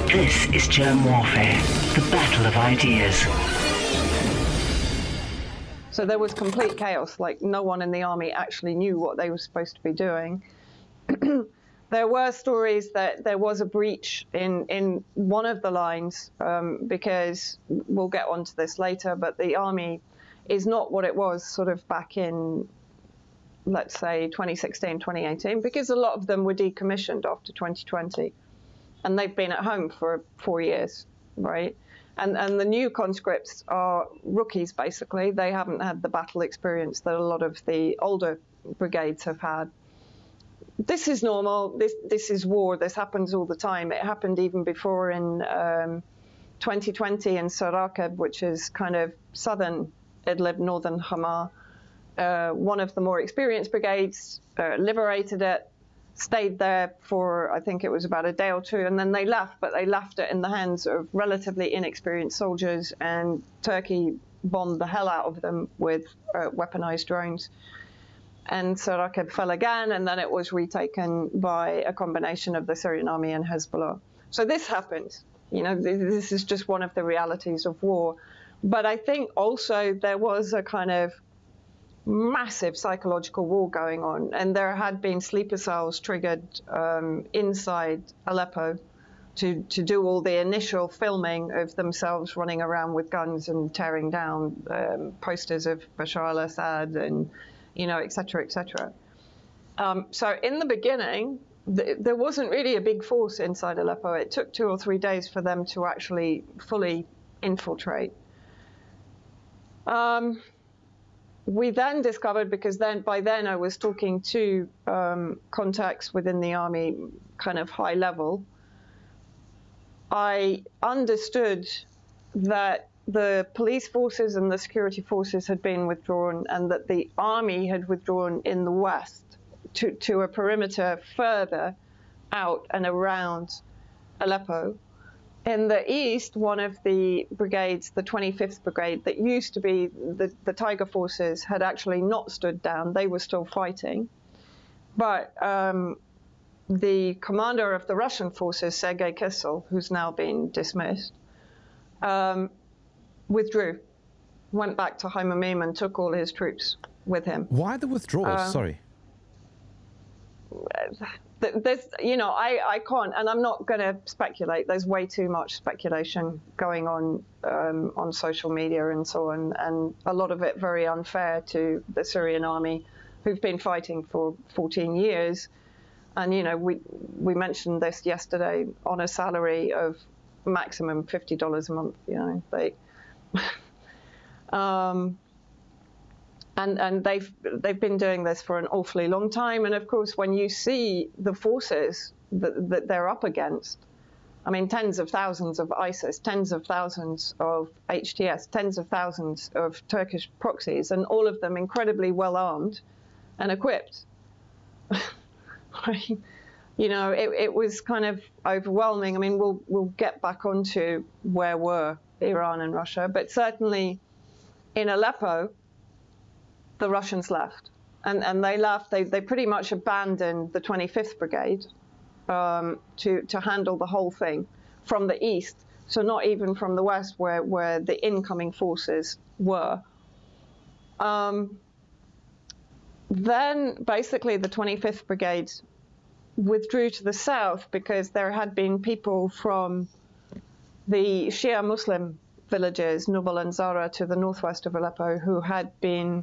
This is Germ Warfare, the battle of ideas. So there was complete chaos, like no one in the army actually knew what they were supposed to be doing. There were stories that there was a breach in one of the lines, because we'll get onto this later, but the army is not what it was sort of back in, let's say, 2016, 2018, because a lot of them were decommissioned after 2020. And they've been at home for 4 years, right? And the new conscripts are rookies, basically. They haven't had the battle experience that a lot of the older brigades have had. This is normal. This is war. This happens all the time. It happened even before in 2020 in Sarakeb, which is kind of southern Idlib, northern Hama. One of the more experienced brigades liberated it, stayed there for, I think it was about a day or two, and then they left, but they left it in the hands of relatively inexperienced soldiers, and Turkey bombed the hell out of them with weaponized drones. And Sarakeb fell again, and then it was retaken by a combination of the Syrian army and Hezbollah. So this happens. You know, this is just one of the realities of war. But I think also there was a kind of massive psychological war going on, and there had been sleeper cells triggered inside Aleppo to do all the initial filming of themselves running around with guns and tearing down posters of Bashar al-Assad and, you know, et cetera, et cetera. So in the beginning, there wasn't really a big force inside Aleppo. It took 2 or 3 days for them to actually fully infiltrate. We then discovered, because by then I was talking to contacts within the army, kind of high level, I understood that the police forces and the security forces had been withdrawn, and that the army had withdrawn in the west to a perimeter further out and around Aleppo. In the east, one of the brigades, the 25th Brigade, that used to be the Tiger forces, had actually not stood down. They were still fighting. But the commander of the Russian forces, Sergei Kissel, who's now been dismissed, withdrew, went back to Haimamim and took all his troops with him. Why the withdrawal? Sorry. There's, you know, I can't, and I'm not going to speculate. There's way too much speculation going on social media and so on, and a lot of it very unfair to the Syrian army, who've been fighting for 14 years. And, you know, we mentioned this yesterday, on a salary of maximum $50 a month, you know, they... And they've been doing this for an awfully long time. And of course, when you see the forces that they're up against, I mean, tens of thousands of ISIS, tens of thousands of HTS, tens of thousands of Turkish proxies, and all of them incredibly well armed and equipped. You know, it was kind of overwhelming. I mean, we'll get back onto where were Iran and Russia, but certainly in Aleppo, the Russians left, and they left. They pretty much abandoned the 25th Brigade to handle the whole thing from the east. So not even from the west, where the incoming forces were. Then basically the 25th Brigade withdrew to the south, because there had been people from the Shia Muslim villages, Nubal and Zara, to the northwest of Aleppo, who had been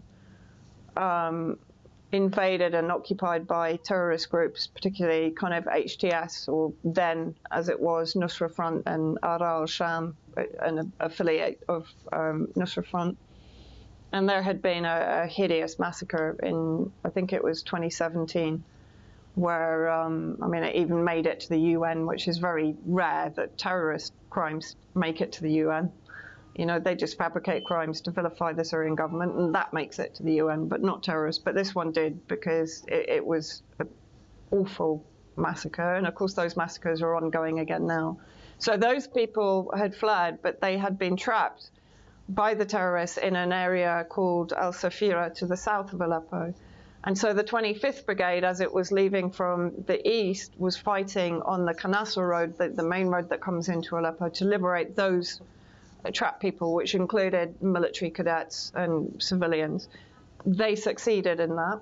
invaded and occupied by terrorist groups, particularly kind of HTS, or then, as it was, Nusra Front and Ara al-Sham, an affiliate of Nusra Front. And there had been a hideous massacre in, I think it was 2017, where, I mean, it even made it to the UN, which is very rare that terrorist crimes make it to the UN. You know, they just fabricate crimes to vilify the Syrian government, and that makes it to the UN, but not terrorists. But this one did, because it was an awful massacre. And of course, those massacres are ongoing again now. So those people had fled, but they had been trapped by the terrorists in an area called Al Safira to the south of Aleppo. And so the 25th Brigade, as it was leaving from the east, was fighting on the Kanassa Road, the main road that comes into Aleppo, to liberate those trapped people, which included military cadets and civilians. They succeeded in that.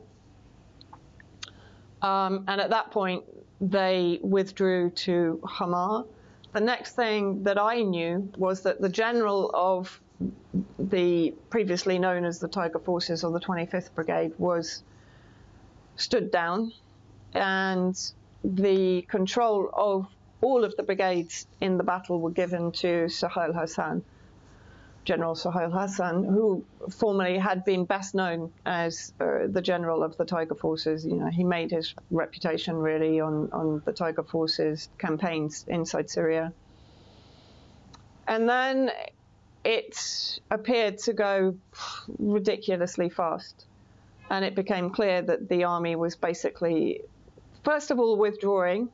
And at that point, they withdrew to Hama. The next thing that I knew was that the general of the previously known as the Tiger Forces, or the 25th Brigade, stood down, and the control of all of the brigades in the battle were given to Sohail Hassan, General Sohail Hassan, who formerly had been best known as the general of the Tiger Forces. You know, he made his reputation really on the Tiger Forces campaigns inside Syria. And then it appeared to go ridiculously fast. And it became clear that the army was basically, first of all, withdrawing.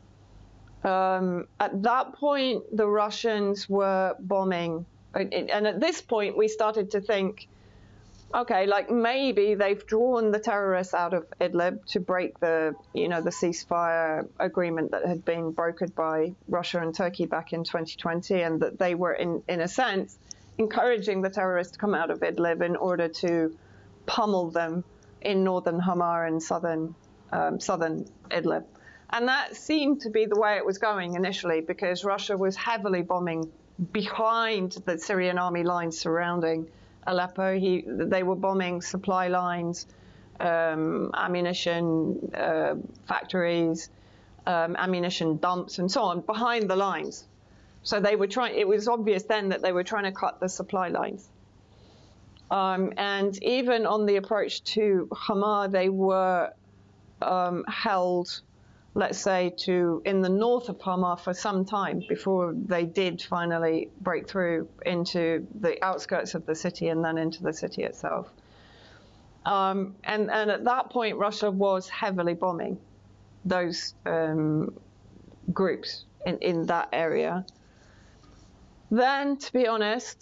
At that point, the Russians were bombing. And at this point, we started to think, okay, like maybe they've drawn the terrorists out of Idlib to break the ceasefire agreement that had been brokered by Russia and Turkey back in 2020, and that they were, in a sense, encouraging the terrorists to come out of Idlib in order to pummel them in northern Hama and southern Idlib. And that seemed to be the way it was going initially, because Russia was heavily bombing behind the Syrian army lines surrounding Aleppo. They were bombing supply lines, ammunition factories, ammunition dumps, and so on, behind the lines. So they were trying. It was obvious then that they were trying to cut the supply lines. And even on the approach to Hama, they were held, let's say, in the north of Hama for some time before they did finally break through into the outskirts of the city and then into the city itself. And at that point, Russia was heavily bombing those groups in that area. Then, to be honest,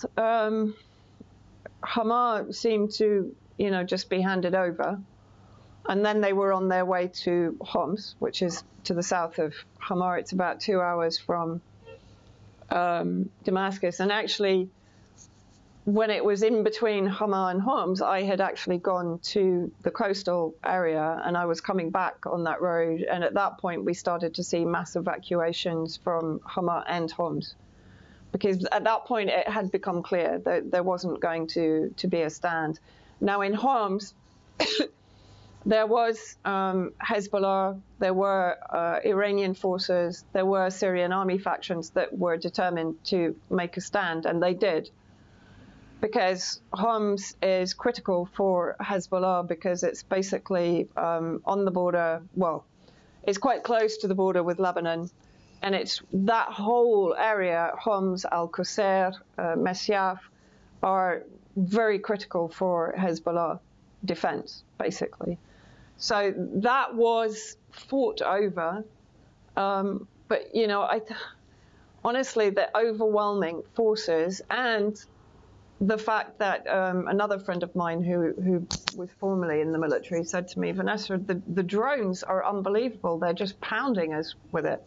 Hama seemed to, just be handed over. And then they were on their way to Homs, which is to the south of Hama. It's about 2 hours from Damascus. And actually, when it was in between Hama and Homs, I had actually gone to the coastal area, and I was coming back on that road. And at that point, we started to see mass evacuations from Hama and Homs, because at that point, it had become clear that there wasn't going to be a stand. Now, in Homs, there was Hezbollah, there were Iranian forces, there were Syrian army factions that were determined to make a stand, and they did. Because Homs is critical for Hezbollah because it's basically on the border, well, it's quite close to the border with Lebanon, and it's that whole area, Homs, Al-Qusayr, Mesyaf, are very critical for Hezbollah defense, basically. So that was fought over, but honestly, the overwhelming forces and the fact that another friend of mine who was formerly in the military said to me, Vanessa, the drones are unbelievable. They're just pounding us with it.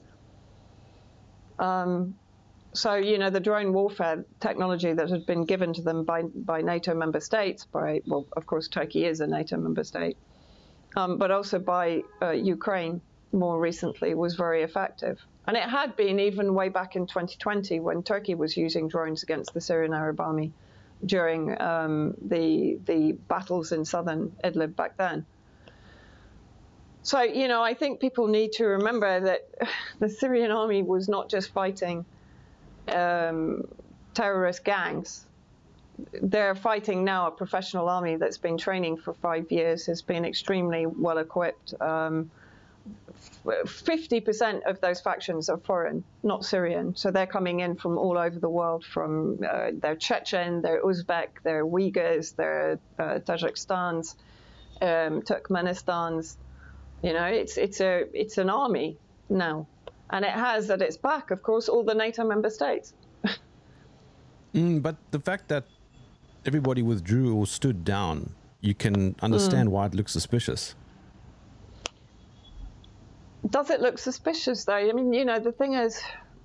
So, the drone warfare technology that had been given to them by NATO member states, well, of course, Turkey is a NATO member state, but also by Ukraine more recently, was very effective. And it had been even way back in 2020 when Turkey was using drones against the Syrian Arab Army during the battles in southern Idlib back then. So, I think people need to remember that the Syrian army was not just fighting terrorist gangs. They're fighting now a professional army that's been training for 5 years, has been extremely well equipped. 50% of those factions are foreign, not Syrian. So they're coming in from all over the world, from they're Chechen, they're Uzbek, they're Uyghurs, they're Tajikistans, Turkmenistans. It's an army now. And it has at its back, of course, all the NATO member states. But the fact that everybody withdrew or stood down, you can understand why it looks suspicious. Does it look suspicious, though? I mean, the thing is,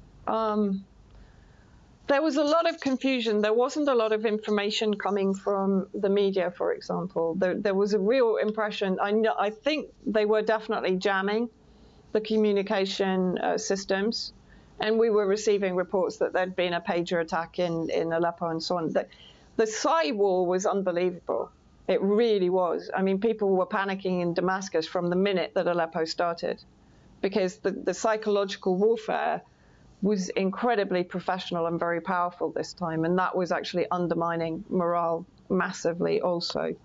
there was a lot of confusion. There wasn't a lot of information coming from the media, for example. There was a real impression. I think they were definitely jamming the communication systems, and we were receiving reports that there'd been a pager attack in Aleppo and so on. The cyber war was unbelievable. It really was. I mean, people were panicking in Damascus from the minute that Aleppo started, because the psychological warfare was incredibly professional and very powerful this time, and that was actually undermining morale massively also.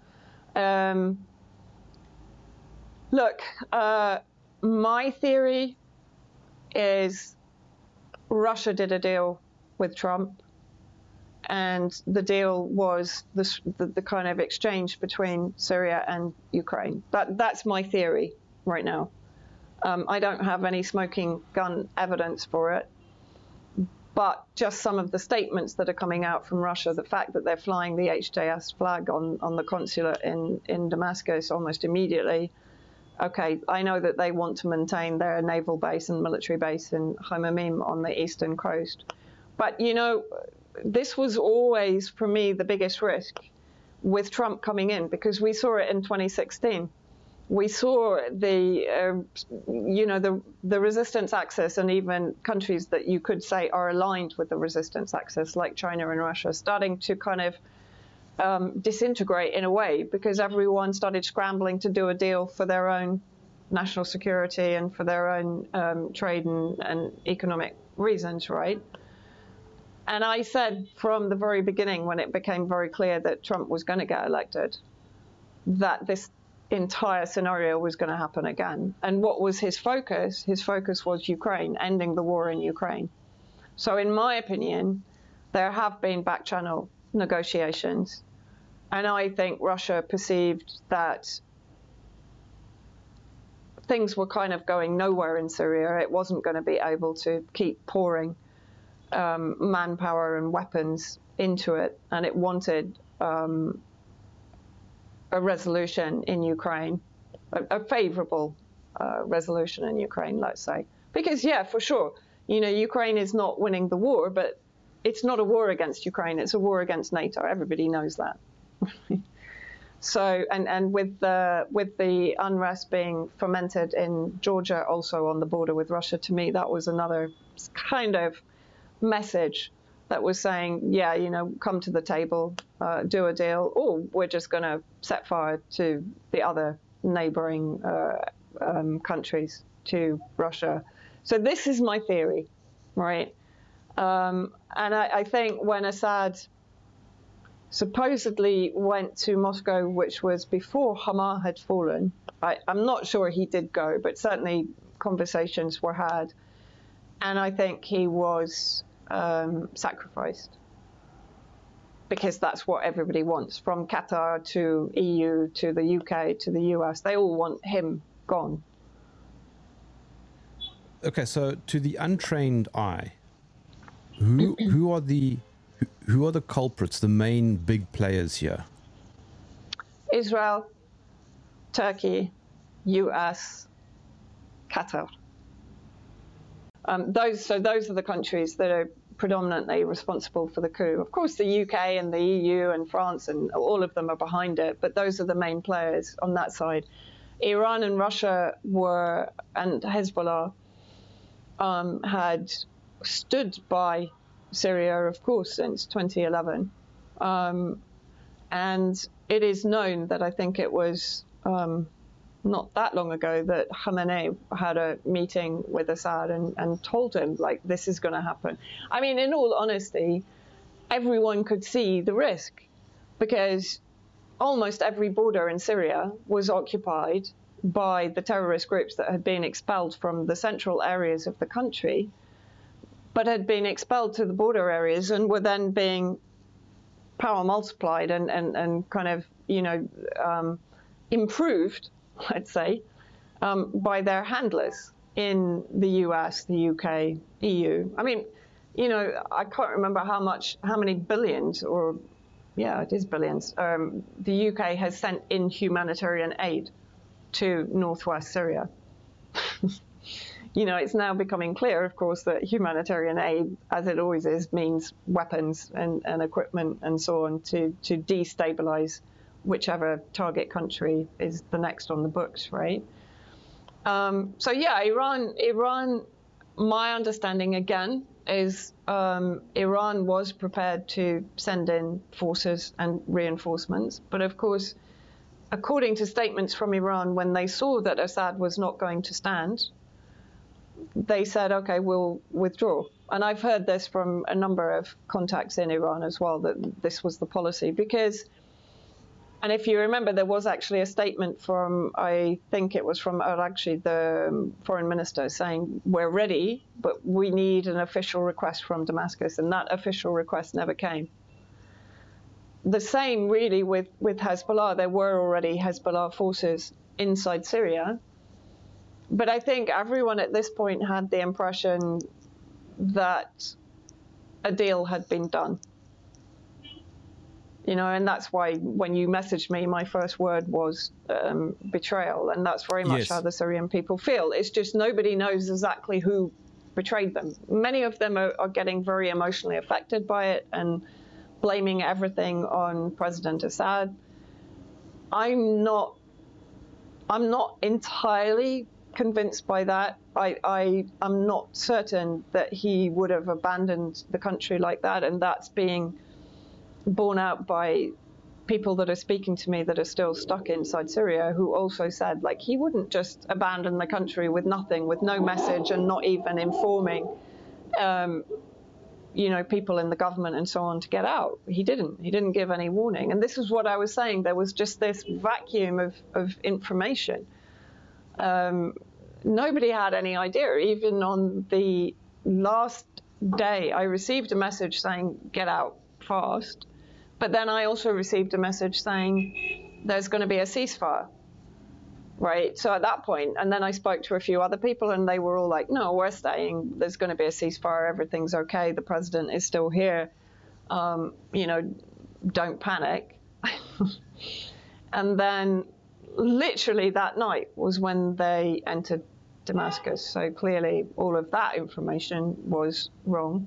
Look, my theory is Russia did a deal with Trump, and the deal was the kind of exchange between Syria and Ukraine. That's my theory right now. I don't have any smoking gun evidence for it, but just some of the statements that are coming out from Russia, the fact that they're flying the HJS flag on the consulate in Damascus almost immediately. Okay, I know that they want to maintain their naval base and military base in Hamamim on the eastern coast. But, this was always, for me, the biggest risk with Trump coming in, because we saw it in 2016. We saw the resistance axis, and even countries that you could say are aligned with the resistance axis, like China and Russia, starting to kind of disintegrate in a way, because everyone started scrambling to do a deal for their own national security and for their own trade and economic reasons, right? And I said from the very beginning, when it became very clear that Trump was going to get elected, that this entire scenario was going to happen again. And what was his focus? His focus was Ukraine, ending the war in Ukraine. So in my opinion, there have been back-channel negotiations. And I think Russia perceived that things were kind of going nowhere in Syria. It wasn't going to be able to keep pouring manpower and weapons into it. And it wanted a resolution in Ukraine, a favorable resolution in Ukraine, let's say. Because, yeah, for sure, Ukraine is not winning the war, but it's not a war against Ukraine. It's a war against NATO. Everybody knows that. So, and with the unrest being fomented in Georgia, also on the border with Russia, to me, that was another kind of message that was saying, yeah, come to the table, do a deal, or we're just going to set fire to the other neighboring countries to Russia. So this is my theory, right? And I think when Assad supposedly went to Moscow, which was before Hama had fallen, I'm not sure he did go, but certainly conversations were had. And I think he was sacrificed, because that's what everybody wants, from Qatar to EU to the UK to the US. They all want him gone. Okay, so to the untrained eye, who are the culprits, the main big players here? Israel, Turkey, US, Qatar. Those are the countries that are predominantly responsible for the coup. Of course, the UK and the EU and France and all of them are behind it, but those are the main players on that side. Iran and Russia and Hezbollah had stood by Syria, of course, since 2011. And it is known that I think it was not that long ago that Khamenei had a meeting with Assad and told him, like, this is going to happen. I mean, in all honesty, everyone could see the risk, because almost every border in Syria was occupied by the terrorist groups that had been expelled from the central areas of the country, but had been expelled to the border areas and were then being power multiplied and kind of, improved, let's say, by their handlers in the US, the UK, EU. I mean, I can't remember how many billions or, Yeah, it is billions. The UK has sent in humanitarian aid to northwest Syria. It's now becoming clear, of course, that humanitarian aid, as it always is, means weapons and equipment and so on to destabilize whichever target country is the next on the books, right? So yeah, Iran, my understanding again is Iran was prepared to send in forces and reinforcements. But of course, according to statements from Iran, when they saw that Assad was not going to stand, they said, OK, we'll withdraw. And I've heard this from a number of contacts in Iran as well, that this was the policy. Because, and if you remember, there was actually a statement from, I think it was from Araghchi, the foreign minister, saying, we're ready, but we need an official request from Damascus. And that official request never came. The same really with Hezbollah. There were already Hezbollah forces inside Syria. But I think everyone at this point had the impression that a deal had been done. And that's why when you messaged me, my first word was betrayal. And that's very much how the Syrian people feel. It's just nobody knows exactly who betrayed them. Many of them are getting very emotionally affected by it and blaming everything on President Assad. I'm not entirely convinced by that. I'm not certain that he would have abandoned the country like that, and that's being borne out by people that are speaking to me that are still stuck inside Syria, who also said, like, he wouldn't just abandon the country with nothing, with no message, and not even informing people in the government and so on to get out. He didn't give any warning. And this is what I was saying. There was just this vacuum of information. Nobody had any idea. Even on the last day, I received a message saying, get out fast. But then I also received a message saying there's going to be a ceasefire. Right. So at that point, and then I spoke to a few other people and they were all like, no, we're staying. There's going to be a ceasefire. Everything's OK. The president is still here. Don't panic. And then literally that night was when they entered Damascus. So clearly all of that information was wrong.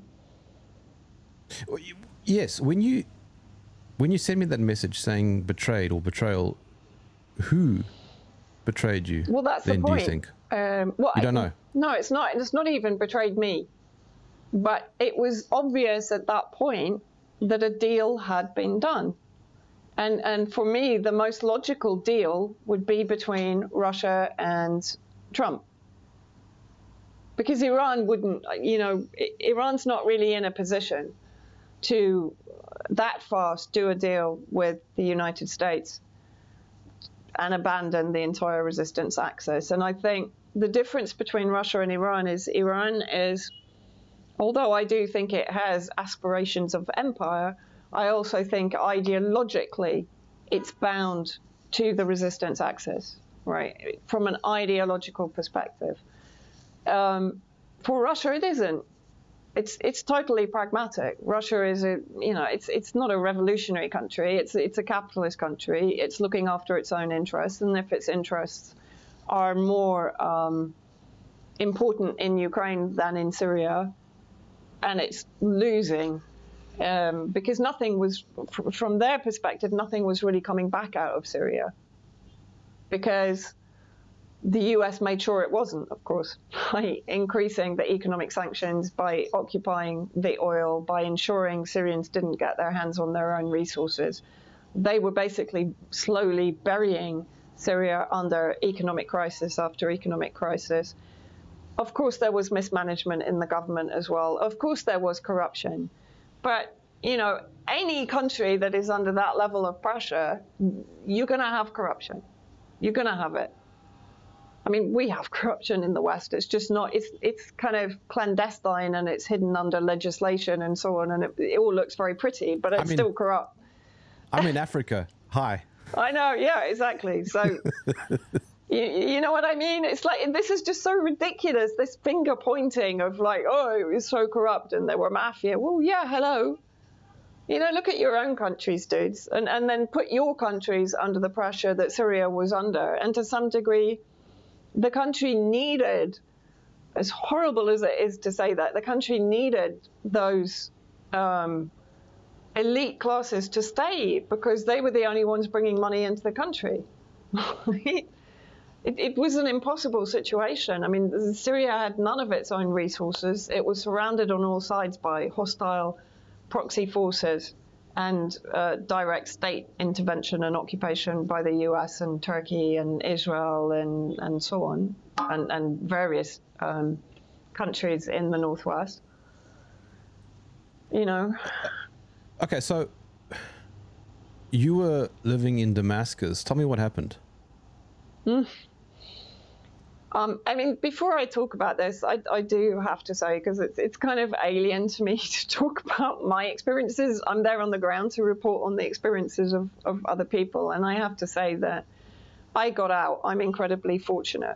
Yes. When you send me that message saying betrayed or betrayal, who betrayed you? Well, that's then, the point. Do you think? You don't know? No, it's not. It's not even betrayed me. But it was obvious at that point that a deal had been done. And for me, the most logical deal would be between Russia and Trump. Because Iran wouldn't, Iran's not really in a position to that fast do a deal with the United States and abandon the entire resistance axis. And I think the difference between Russia and Iran is, although I do think it has aspirations of empire, I also think ideologically it's bound to the resistance axis, right? From an ideological perspective. For Russia, it isn't. It's totally pragmatic. Russia is it's not a revolutionary country. It's a capitalist country. It's looking after its own interests, and if its interests are more important in Ukraine than in Syria, and it's losing because nothing was, from their perspective, nothing was really coming back out of Syria, because the US made sure it wasn't, of course, by increasing the economic sanctions, by occupying the oil, by ensuring Syrians didn't get their hands on their own resources. They were basically slowly burying Syria under economic crisis after economic crisis. Of course, there was mismanagement in the government as well. Of course, there was corruption. But, any country that is under that level of pressure, you're going to have corruption. You're going to have it. I mean, we have corruption in the West. It's just not, it's kind of clandestine and it's hidden under legislation and so on. And it all looks very pretty, but it's still corrupt. I'm in Africa. Hi. I know. Yeah, exactly. So, you know what I mean? It's like, this is just so ridiculous. This finger pointing of like, oh, it was so corrupt and there were mafia. Well, yeah, hello. Look at your own countries, dudes, and then put your countries under the pressure that Syria was under. And to some degree, the country needed, as horrible as it is to say that, the country needed those elite classes to stay because they were the only ones bringing money into the country. It was an impossible situation. I mean, Syria had none of its own resources. It was surrounded on all sides by hostile proxy forces and direct state intervention and occupation by the US and Turkey and Israel and so on, and various countries in the northwest. Okay, so you were living in Damascus. Tell me what happened. I mean, before I talk about this, I do have to say, because it's kind of alien to me to talk about my experiences. I'm there on the ground to report on the experiences of other people. And I have to say that I got out. I'm incredibly fortunate.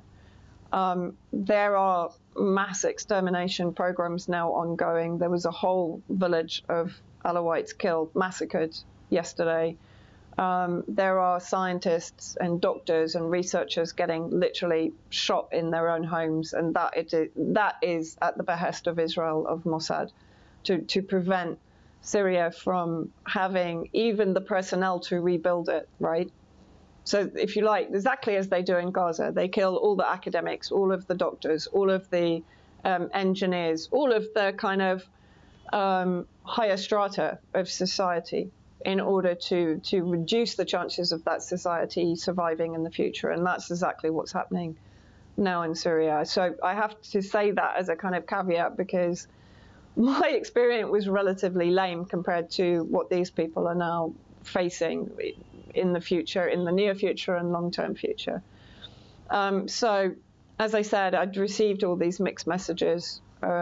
There are mass extermination programs now ongoing. There was a whole village of Alawites killed, massacred yesterday. There are scientists and doctors and researchers getting literally shot in their own homes, and that is at the behest of Israel, of Mossad, to prevent Syria from having even the personnel to rebuild it, right? So if you like, exactly as they do in Gaza, they kill all the academics, all of the doctors, all of the engineers, all of the kind of higher strata of society, in order to reduce the chances of that society surviving in the future. And that's exactly what's happening now in Syria. So I have to say that as a kind of caveat, because my experience was relatively lame compared to what these people are now facing in the future, in the near future and long-term future. So as I said, I'd received all these mixed messages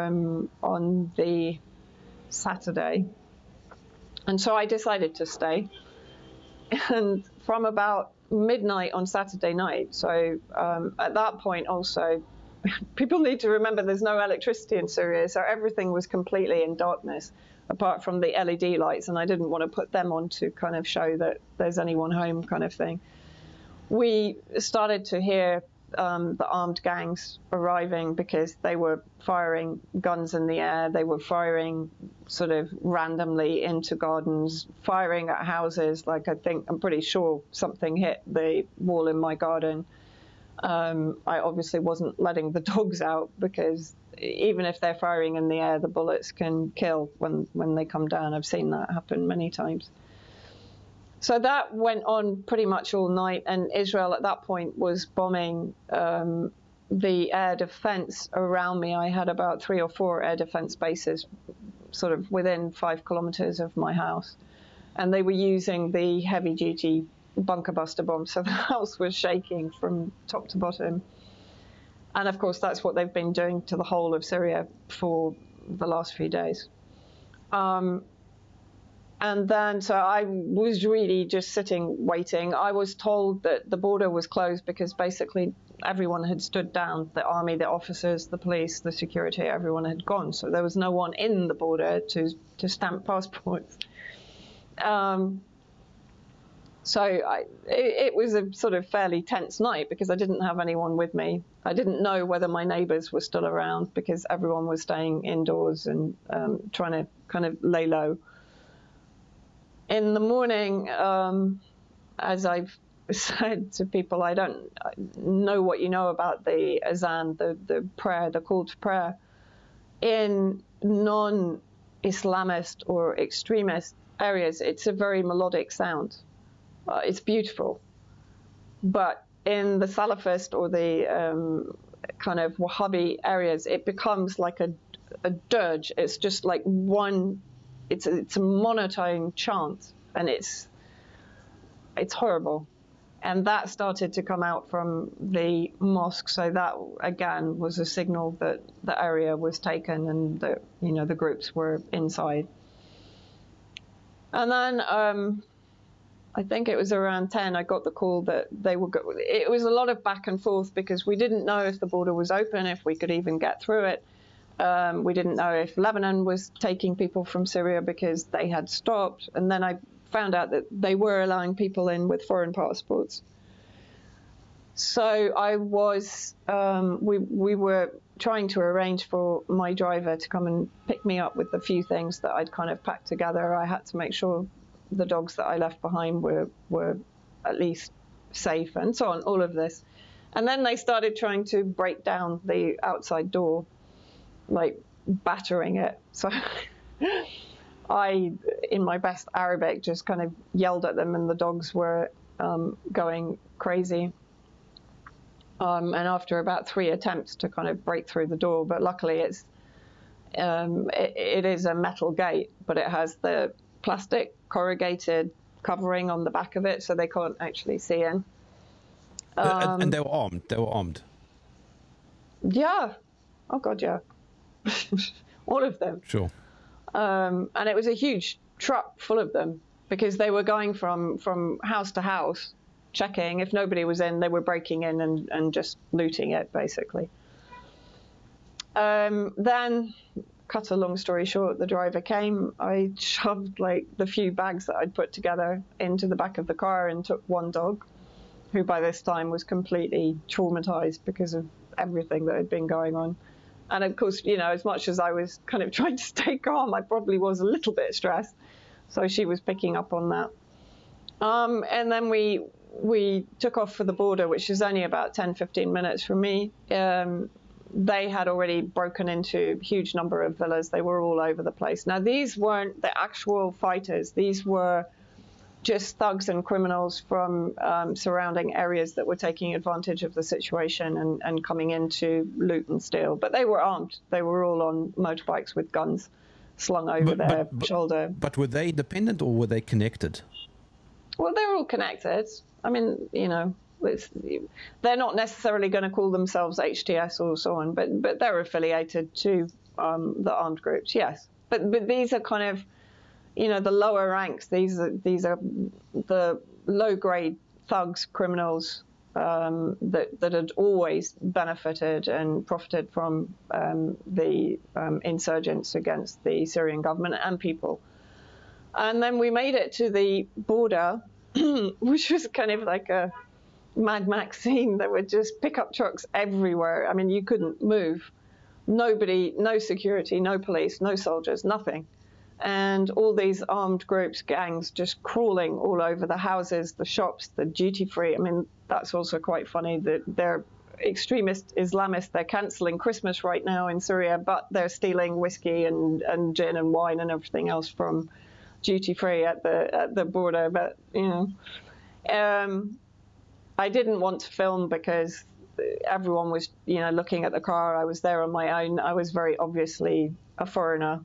on the Saturday. And so I decided to stay. And from about midnight on Saturday night, so at that point also, people need to remember there's no electricity in Syria, so everything was completely in darkness, apart from the LED lights, and I didn't want to put them on to kind of show that there's anyone home kind of thing. We started to hear the armed gangs arriving, because they were firing guns in the air. They were firing sort of randomly into gardens, firing at houses. Like, I'm pretty sure something hit the wall in my garden. I obviously wasn't letting the dogs out, because even if they're firing in the air, the bullets can kill when they come down. I've seen that happen many times. So that went on pretty much all night, and Israel at that point was bombing the air defense around me. I had about 3 or 4 air defense bases sort of within 5 kilometers of my house, and they were using the heavy-duty bunker buster bomb, so the house was shaking from top to bottom. And of course, that's what they've been doing to the whole of Syria for the last few days. And then, so I was really just sitting, waiting. I was told that the border was closed because basically everyone had stood down. The army, the officers, the police, the security, everyone had gone. So there was no one in the border to stamp passports. It was a sort of fairly tense night, because I didn't have anyone with me. I didn't know whether my neighbors were still around, because everyone was staying indoors and trying to kind of lay low. In the morning, as I've said to people, I don't know what you know about the azan, the prayer, the call to prayer. In non-Islamist or extremist areas, it's a very melodic sound. It's beautiful. But in the Salafist or the kind of Wahhabi areas, it becomes like a dirge. It's just like one. It's a monotone chant, and it's horrible. And that started to come out from the mosque, so that again was a signal that the area was taken and that the groups were inside. And then I think it was around 10, I got the call that they were. It was a lot of back and forth, because we didn't know if the border was open, if we could even get through it. We didn't know if Lebanon was taking people from Syria because they had stopped. And then I found out that they were allowing people in with foreign passports. So I was, we were trying to arrange for my driver to come and pick me up with the few things that I'd kind of packed together. I had to make sure the dogs that I left behind were at least safe and so on, all of this. And then they started trying to break down the outside door, like battering it. So I, in my best Arabic, just kind of yelled at them, and the dogs were going crazy. And after about 3 attempts to kind of break through the door, but luckily it is a metal gate, but it has the plastic corrugated covering on the back of it, so they can't actually see in. And they were armed. They were armed. Yeah. Oh God, yeah. All of them. Sure. And it was a huge truck full of them because they were going from house to house, checking. If nobody was in, they were breaking in and just looting it, basically. Then, cut a long story short, the driver came. I shoved like the few bags that I'd put together into the back of the car and took one dog, who by this time was completely traumatized because of everything that had been going on. And of course, you know, as much as I was kind of trying to stay calm, I probably was a little bit stressed. So she was picking up on that. And then we took off for the border, which is only about 10, 15 minutes from me. They had already broken into a huge number of villas. They were all over the place. Now, these weren't the actual fighters. These were just thugs and criminals from surrounding areas that were taking advantage of the situation and coming in to loot and steal. But they were armed. They were all on motorbikes with guns slung over their shoulder. But were they independent or were they connected? Well, they were all connected. I mean, you know, they're not necessarily going to call themselves HTS or so on, but they're affiliated to the armed groups, yes. But these are kind of, you know, the lower ranks. These are the low-grade thugs, criminals that had always benefited and profited from the insurgents against the Syrian government and people. And then we made it to the border, which was kind of like a Mad Max scene. There were just pickup trucks everywhere. I mean, you couldn't move. Nobody, no security, no police, no soldiers, nothing. And all these armed groups, gangs, just crawling all over the houses, the shops, the duty-free. I mean, that's also quite funny that they're extremist Islamists. They're cancelling Christmas right now in Syria, but they're stealing whiskey and gin and wine and everything else from duty-free at the border. But, you know, I didn't want to film because everyone was, you know, looking at the car. I was there on my own. I was very obviously a foreigner.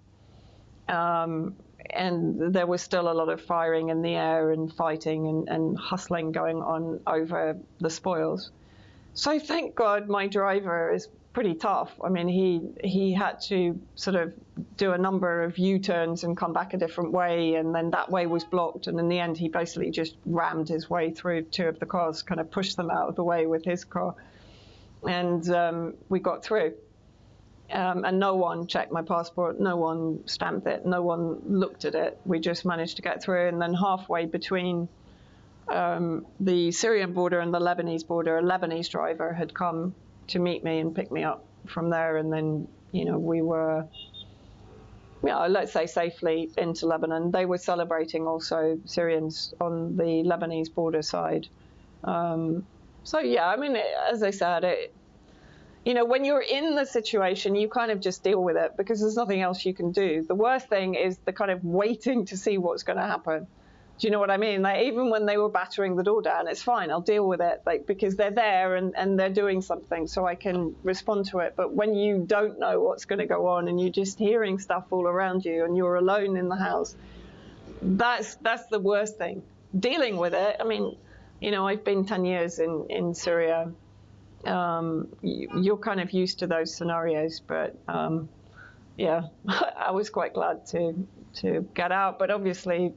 And there was still a lot of firing in the air and fighting and hustling going on over the spoils. So thank God my driver is pretty tough. I mean, he had to sort of do a number of U-turns and come back a different way, and then that way was blocked. And in the end, he basically just rammed his way through 2 of the cars, kind of pushed them out of the way with his car. And we got through. And no one checked my passport, no one stamped it, no one looked at it. We just managed to get through. And then halfway between the Syrian border and the Lebanese border, a Lebanese driver had come to meet me and pick me up from there. And then, you know, we were, let's say safely into Lebanon. They were celebrating also, Syrians on the Lebanese border side. So, yeah, I mean, as I said, you know, when you're in the situation, you kind of just deal with it because there's nothing else you can do. The worst thing is the kind of waiting to see what's going to happen. Do you know what I mean? Like, even when they were battering the door down, it's fine. I'll deal with it, like, because they're there and they're doing something, so I can respond to it. But when you don't know what's going to go on and you're just hearing stuff all around you and you're alone in the house, that's the worst thing. Dealing with it. I mean, you know, I've been 10 years in Syria. You're kind of used to those scenarios, but yeah, I was quite glad to get out, but obviously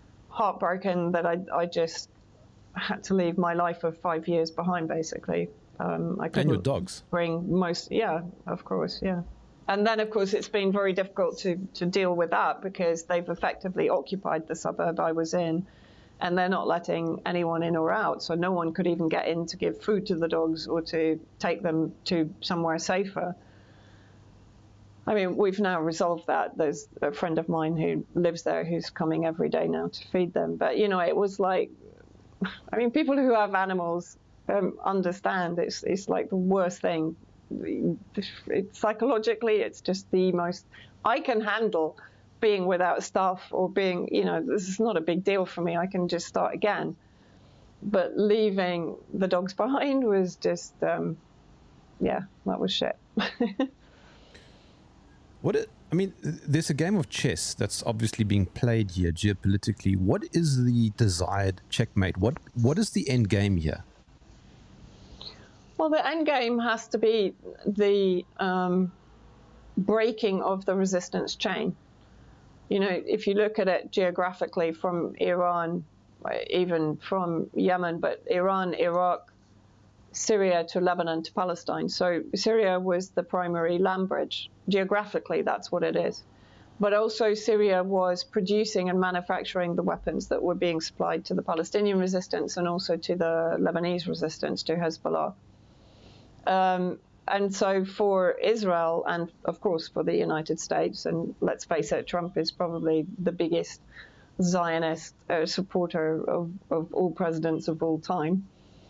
heartbroken that I just had to leave my life of 5 years behind, basically. I couldn't And your dogs. bring most. Yeah, of course, yeah. And then, of course, it's been very difficult to deal with that because they've effectively occupied the suburb I was in, and they're not letting anyone in or out. So no one could even get in to give food to the dogs or to take them to somewhere safer. I mean, we've now resolved that. There's a friend of mine who lives there who's coming every day now to feed them. But, you know, it was like, I mean, people who have animals understand it's like the worst thing. Psychologically, it's just the most. I can handle being without staff or being, you know, this is not a big deal for me. I can just start again. But leaving the dogs behind was just, yeah, that was shit. I mean, there's a game of chess that's obviously being played here geopolitically. What is the desired checkmate? What is the end game here? Well, the end game has to be the breaking of the resistance chain. You know, if you look at it geographically from Iran, even from Yemen, but Iran, Iraq, Syria to Lebanon to Palestine. So Syria was the primary land bridge. Geographically, that's what it is. But also Syria was producing and manufacturing the weapons that were being supplied to the Palestinian resistance and also to the Lebanese resistance, to Hezbollah. And so for Israel and, of course, for the United States, and let's face it, Trump is probably the biggest Zionist supporter of all presidents of all time.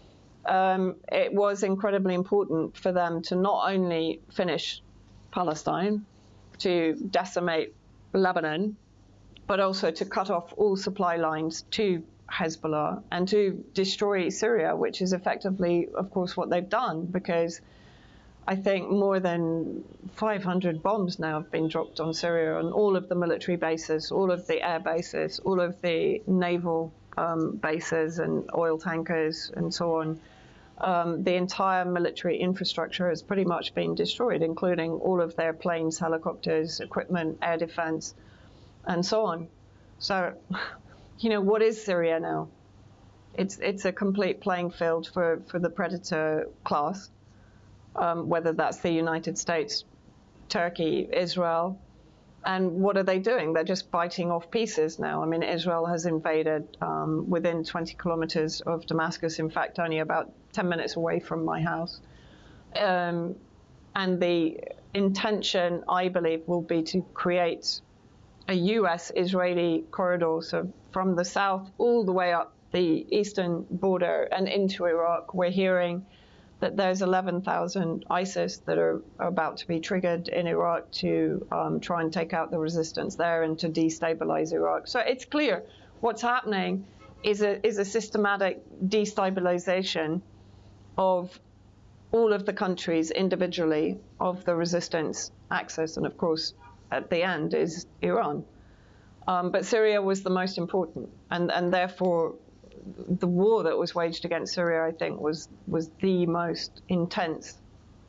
It was incredibly important for them to not only finish Palestine, to decimate Lebanon, but also to cut off all supply lines to Hezbollah and to destroy Syria, which is effectively, of course, what they've done, because I think more than 500 bombs now have been dropped on Syria, on all of the military bases, all of the air bases, all of the naval bases and oil tankers and so on. The entire military infrastructure has pretty much been destroyed, including all of their planes, helicopters, equipment, air defense, and so on. So, you know, what is Syria now? It's a complete playing field for the predator class, whether that's the United States, Turkey, Israel. And what are they doing? They're just biting off pieces now. I mean, Israel has invaded within 20 kilometers of Damascus, in fact, only about 10 minutes away from my house. And the intention, I believe, will be to create a US-Israeli corridor, so from the south all the way up the eastern border and into Iraq. We're hearing that there's 11,000 ISIS that are about to be triggered in Iraq to try and take out the resistance there and to destabilize Iraq. So it's clear what's happening is a systematic destabilization of all of the countries individually of the resistance axis. And of course, at the end is Iran. But Syria was the most important. And therefore, the war that was waged against Syria, I think, was the most intense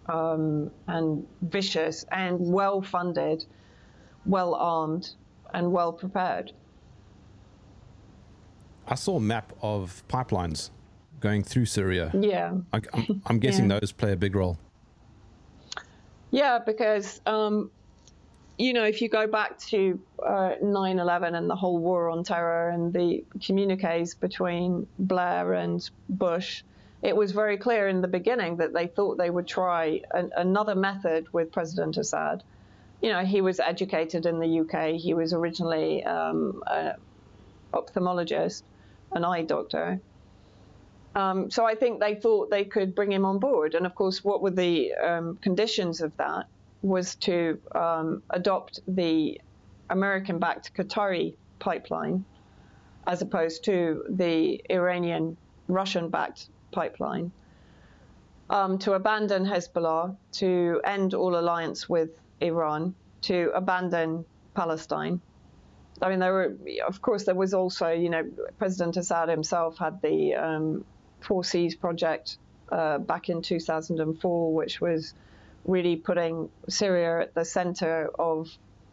and vicious and well-funded, well-armed, and well-prepared. I saw a map of pipelines going through Syria. Yeah. I'm guessing Yeah. those play a big role. Yeah, because, you know, if you go back to 9/11 and the whole war on terror and the communiques between Blair and Bush, it was very clear in the beginning that they thought they would try another method with President Assad. You know, he was educated in the UK. He was originally an ophthalmologist, an eye doctor. So I think they thought they could bring him on board. And of course, what were the conditions of that was to adopt the American-backed Qatari pipeline as opposed to the Iranian, Russian-backed pipeline, to abandon Hezbollah, to end all alliance with Iran, to abandon Palestine. I mean, of course, there was also, you know, President Assad himself had the Four Seas project back in 2004, which was really putting Syria at the center of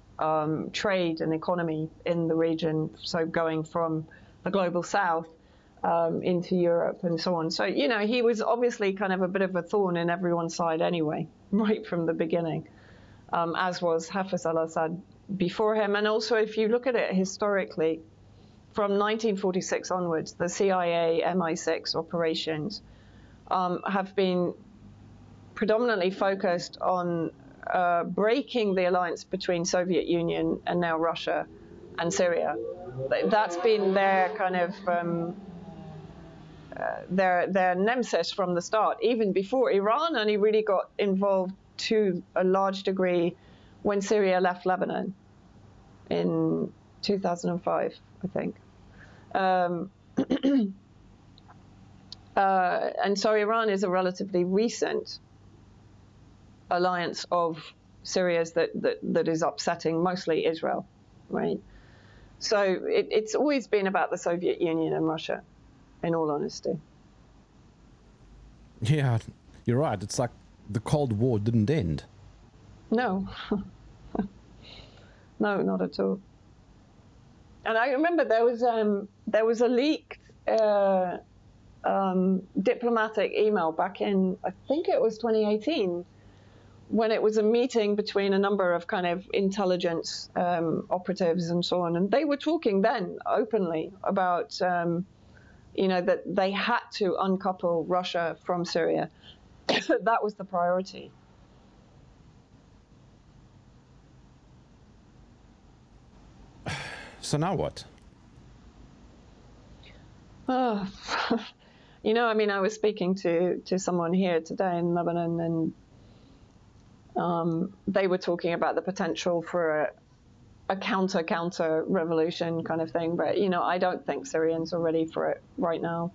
trade and economy in the region. So going from the global south into Europe and so on. So, you know, he was obviously kind of a bit of a thorn in everyone's side anyway, right from the beginning, as was Hafez al-Assad before him. And also, if you look at it historically, from 1946 onwards, the CIA MI6 operations have been predominantly focused on breaking the alliance between Soviet Union and now Russia and Syria. That's been their kind of their nemesis from the start. Even before Iran only really got involved to a large degree when Syria left Lebanon in 2005, I think. And so Iran is a relatively recent alliance of Syria's that is upsetting mostly Israel, right? So it's always been about the Soviet Union and Russia, in all honesty. Yeah, you're right. It's like the Cold War didn't end. No. No, not at all. And I remember there was a leaked diplomatic email back in, I think it was 2018, when it was a meeting between a number of kind of intelligence operatives and so on. And they were talking then openly about, you know, that they had to uncouple Russia from Syria. That was the priority. So now what? Oh, you know, I mean, I was speaking to someone here today in Lebanon, and they were talking about the potential for a counter revolution kind of thing. But, you know, I don't think Syrians are ready for it right now.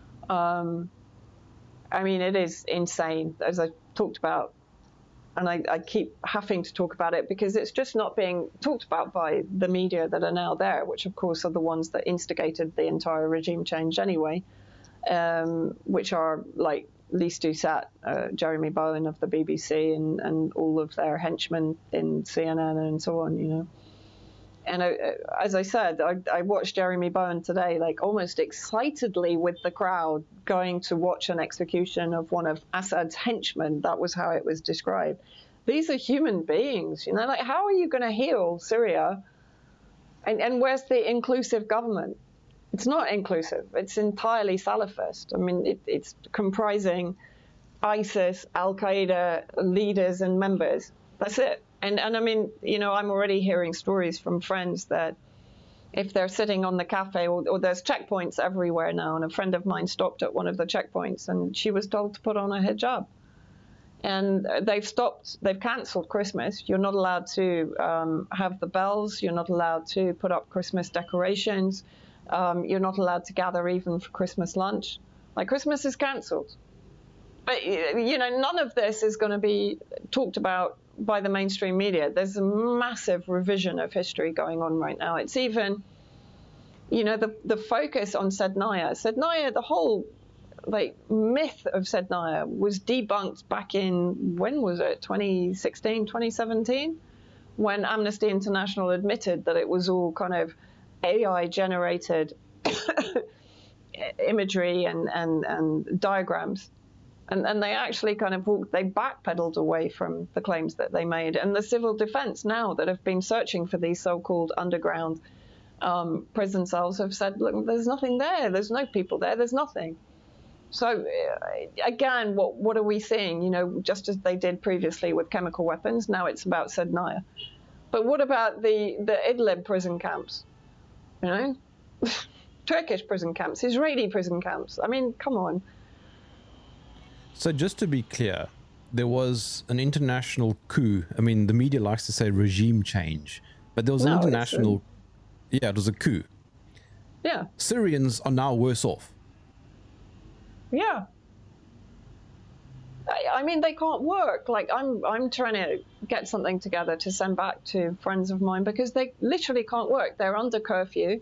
I mean, it is insane, as I talked about. And I keep having to talk about it because it's just not being talked about by the media that are now there, which, of course, are the ones that instigated the entire regime change anyway, which are like Lis Doucet, Jeremy Bowen of the BBC, and all of their henchmen in CNN and so on, you know. And as I said, I watched Jeremy Bowen today, like almost excitedly with the crowd going to watch an execution of one of Assad's henchmen. That was how it was described. These are human beings, you know, like how are you going to heal Syria? And where's the inclusive government? It's not inclusive. It's entirely Salafist. I mean, it's comprising ISIS, Al-Qaeda leaders and members. That's it. And I mean, you know, I'm already hearing stories from friends that if they're sitting on the cafe, or there's checkpoints everywhere now, and a friend of mine stopped at one of the checkpoints and she was told to put on a hijab. And they've cancelled Christmas. You're not allowed to have the bells. You're not allowed to put up Christmas decorations. You're not allowed to gather even for Christmas lunch. Like, Christmas is cancelled. But, you know, none of this is going to be talked about by the mainstream media. There's a massive revision of history going on right now. It's even, you know, the focus on Sednaya, the whole like myth of Sednaya was debunked back in, when was it, 2016, 2017, when Amnesty International admitted that it was all kind of AI generated imagery and diagrams. And they actually kind of they backpedaled away from the claims that they made. And the civil defense now that have been searching for these so-called underground prison cells have said, look, there's nothing there. There's no people there. There's nothing. So again, what are we seeing? You know, just as they did previously with chemical weapons, now it's about Sednaya. But what about the Idlib prison camps? You know, Turkish prison camps, Israeli prison camps. I mean, come on. So just to be clear, there was an international coup. I mean, the media likes to say regime change, but there was an international... Yeah, it was a coup. Yeah. Syrians are now worse off. Yeah. I mean, they can't work. Like, I'm trying to get something together to send back to friends of mine because they literally can't work. They're under curfew.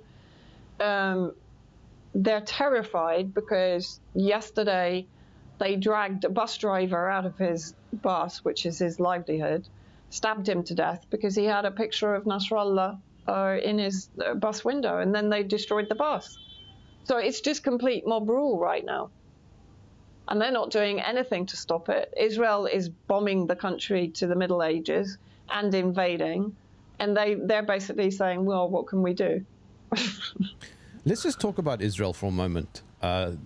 They're terrified because yesterday they dragged a bus driver out of his bus, which is his livelihood, stabbed him to death because he had a picture of Nasrallah in his bus window, and then they destroyed the bus. So it's just complete mob rule right now. And they're not doing anything to stop it. Israel is bombing the country to the Middle Ages and invading. And they're basically saying, well, what can we do? Let's just talk about Israel for a moment. There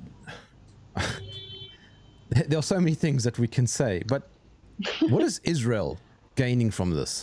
are so many things that we can say, but what is Israel gaining from this?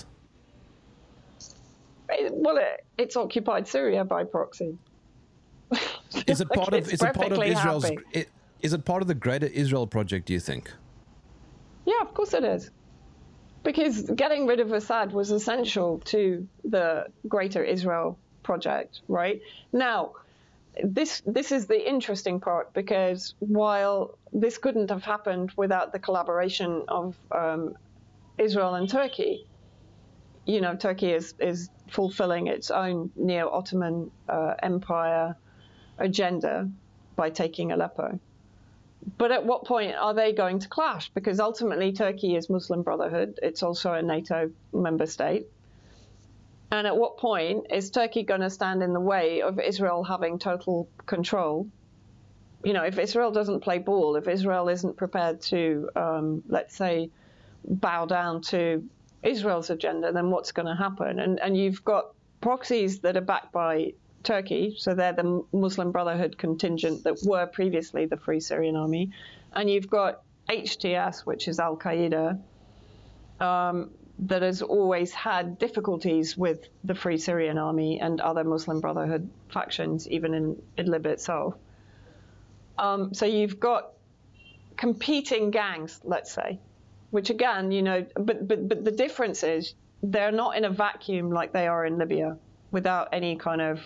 Well, it's occupied Syria by proxy. Is it part of? Is it part of Israel's? Is it part of the greater Israel project? Do you think? Yeah, of course it is. Because getting rid of Assad was essential to the greater Israel project, right? Now, this is the interesting part, because while this couldn't have happened without the collaboration of Israel and Turkey, you know, Turkey is fulfilling its own neo-Ottoman empire agenda by taking Aleppo. But at what point are they going to clash? Because ultimately Turkey is Muslim Brotherhood. It's also a NATO member state. And at what point is Turkey going to stand in the way of Israel having total control? You know, if Israel doesn't play ball, if Israel isn't prepared to, let's say, bow down to Israel's agenda, then what's going to happen? And you've got proxies that are backed by Turkey, so they're the Muslim Brotherhood contingent that were previously the Free Syrian Army, and you've got HTS, which is Al-Qaeda, that has always had difficulties with the Free Syrian Army and other Muslim Brotherhood factions, even in Idlib itself. So you've got competing gangs, let's say, which again, you know, but the difference is they're not in a vacuum like they are in Libya, without any kind of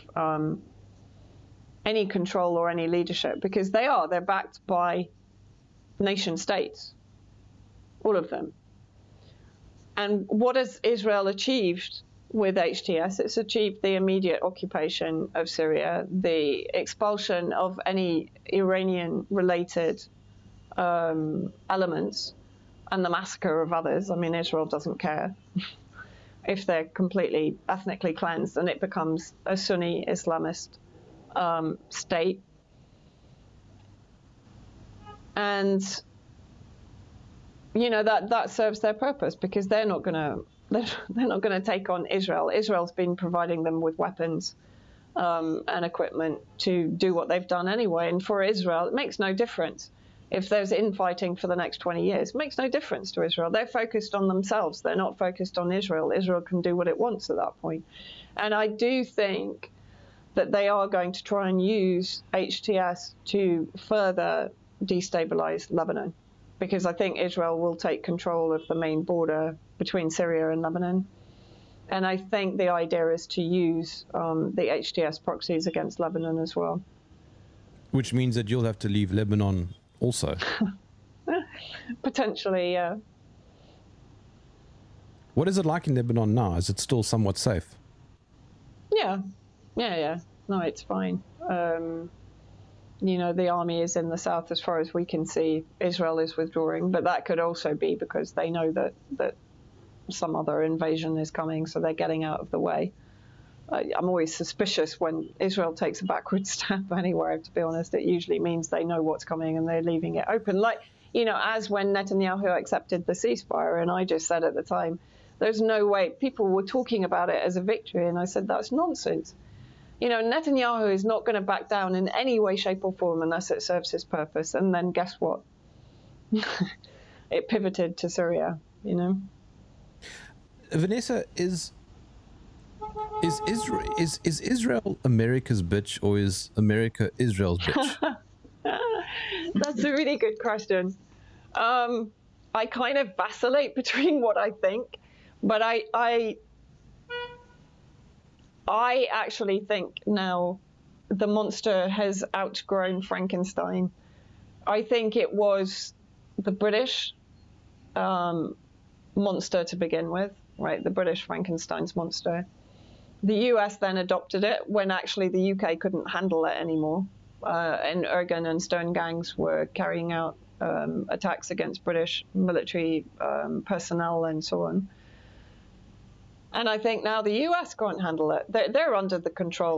any control or any leadership, because they're backed by nation states, all of them. And what has Israel achieved with HTS? It's achieved the immediate occupation of Syria, the expulsion of any Iranian-related elements, and the massacre of others. I mean, Israel doesn't care if they're completely ethnically cleansed, and it becomes a Sunni Islamist state. And you know, that serves their purpose, because they're not going to take on Israel. Israel's been providing them with weapons and equipment to do what they've done anyway. And for Israel, it makes no difference if there's infighting for the next 20 years. It makes no difference to Israel. They're focused on themselves. They're not focused on Israel. Israel can do what it wants at that point. And I do think that they are going to try and use HTS to further destabilize Lebanon, because I think Israel will take control of the main border between Syria and Lebanon. And I think the idea is to use the HTS proxies against Lebanon as well. Which means that you'll have to leave Lebanon also. Potentially, yeah. What is it like in Lebanon now? Is it still somewhat safe? Yeah. No, it's fine. You know, the army is in the south as far as we can see. Israel is withdrawing, but that could also be because they know that some other invasion is coming, so they're getting out of the way. I'm always suspicious when Israel takes a backward step anywhere, to be honest. It usually means they know what's coming and they're leaving it open. Like, you know, as when Netanyahu accepted the ceasefire, and I just said at the time, there's no way. People were talking about it as a victory, and I said, that's nonsense. You know, Netanyahu is not going to back down in any way, shape, or form unless it serves his purpose. And then guess what? It pivoted to Syria, you know. Vanessa, is Israel America's bitch, or is America Israel's bitch? That's a really good question. I kind of vacillate between what I think, but I actually think now the monster has outgrown Frankenstein. I think it was the British monster to begin with, right? The British Frankenstein's monster. The US then adopted it when actually the UK couldn't handle it anymore. And Ergun and Stone gangs were carrying out attacks against British military personnel and so on. And I think now the US can't handle it. They're under the control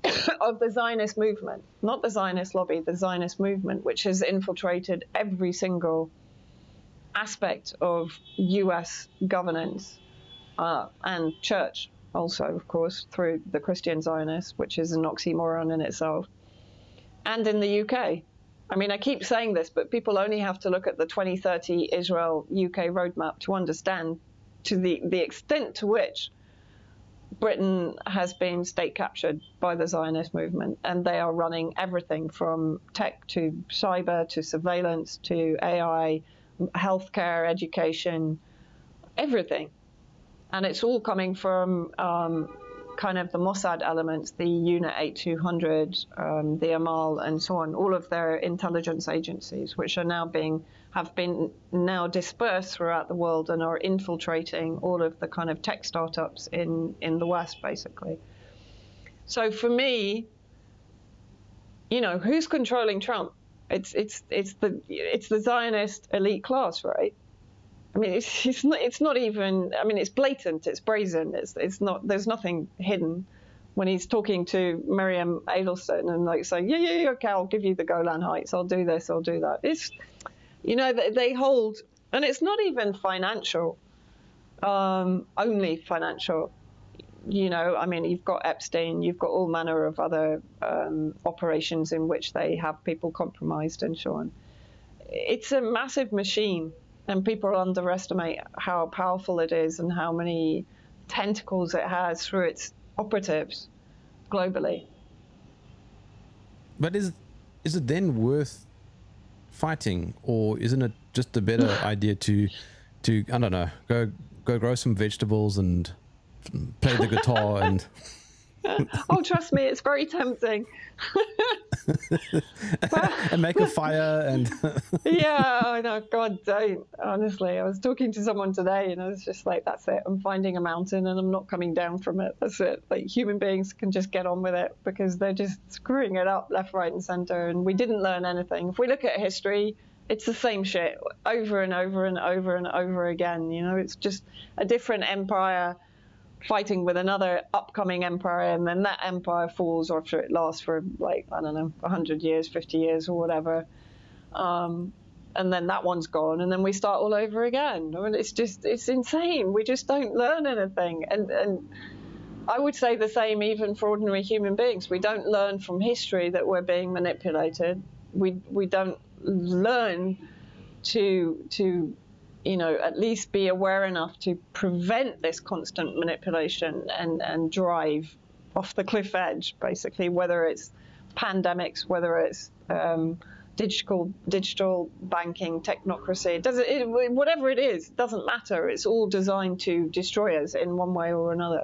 of the Zionist movement, not the Zionist lobby, the Zionist movement, which has infiltrated every single aspect of US governance and church also, of course, through the Christian Zionists, which is an oxymoron in itself, and in the UK. I mean, I keep saying this, but people only have to look at the 2030 Israel-UK roadmap to understand to the extent to which Britain has been state captured by the Zionist movement, and they are running everything from tech to cyber to surveillance to AI, healthcare, education, everything. And it's all coming from kind of the Mossad elements, the Unit 8200, the Amal, and so on, all of their intelligence agencies, which are now have been dispersed throughout the world and are infiltrating all of the kind of tech startups in the West, basically. So for me, who's controlling Trump? It's the Zionist elite class, right? I mean, it's not even. I mean, it's blatant. It's brazen. It's not. There's nothing hidden when he's talking to Miriam Edelstein and like saying, yeah, okay, I'll give you the Golan Heights. I'll do this. I'll do that. It's, they hold, and it's not even financial. Only financial. I mean, you've got Epstein. You've got all manner of other operations in which they have people compromised and so on. It's a massive machine. And people underestimate how powerful it is and how many tentacles it has through its operatives globally. But is it then worth fighting, or isn't it just a better idea to I don't know, go grow some vegetables and play the guitar and oh, trust me, it's very tempting. And make a fire and yeah, I know. God, don't. Honestly, I was talking to someone today and I was just like, that's it. I'm finding a mountain and I'm not coming down from it. That's it. Like, human beings can just get on with it because they're just screwing it up left, right, and center. And we didn't learn anything. If we look at history, it's the same shit over and over and over and over again. It's just a different empire fighting with another upcoming empire, and then that empire falls after it lasts for, like, I don't know, 100 years, 50 years or whatever. And then that one's gone, and then we start all over again. I mean, it's insane. We just don't learn anything. And I would say the same even for ordinary human beings. We don't learn from history that we're being manipulated. We don't learn to at least be aware enough to prevent this constant manipulation and drive off the cliff edge, basically, whether it's pandemics, whether it's digital banking, technocracy, whatever it is, doesn't matter. It's all designed to destroy us in one way or another.